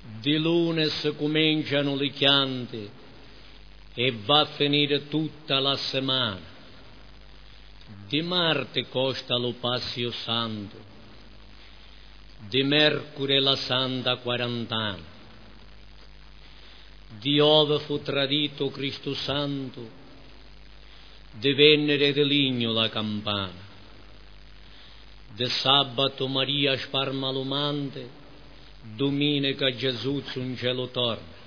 Di lunes cominciano le chiante e va a finire tutta la settimana. Di Marte costa lo Passio Santo, di Mercure la Santa Quarantana, di Ove fu tradito Cristo Santo, di Venere di Ligno la campana, di sabato Maria sparma l'umante, domenica Gesù in cielo torna.